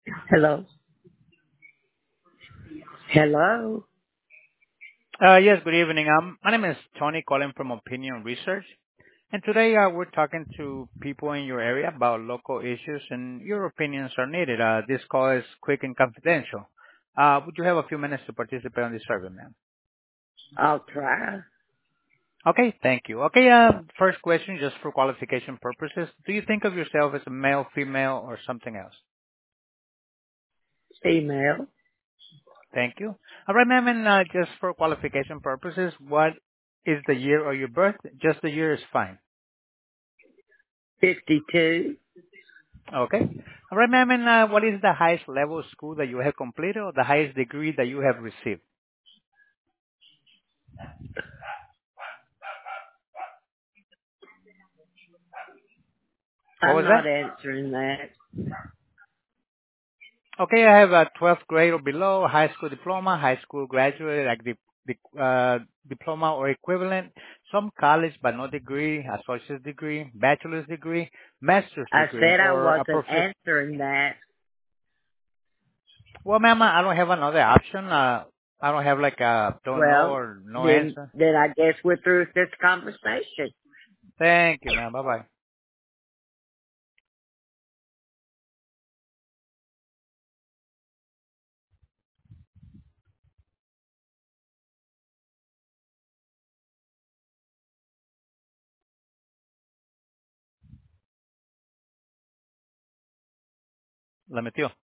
Hello. Hello. Yes, good evening. My name is Tony calling from Opinion Research. And today we're talking to people in your area about local issues and your opinions are needed. This call is quick and confidential. Would you have a few minutes to participate on this survey, ma'am? I'll try. Okay, thank you. Okay, first question, just for qualification purposes. Do you think of yourself as a male, female, or something else? Female. Thank you. All right, ma'am, and just for qualification purposes, what is the year of your birth? Just the year is fine. 52. Okay. All right, ma'am. And what is the highest level of school that you have completed or the highest degree that you have received? What I'm was not that? answering that. Okay, I have a 12th grade or below, high school diploma, high school graduate, like diploma or equivalent, some college but no degree, associate's degree, bachelor's degree, master's I degree, said I or a wasn't prof. answering that. Well, ma'am, I don't have another option. I don't have like a don't know Well, or no then, answer. then I guess we're through with this conversation. Thank you, ma'am. Bye bye. La metió.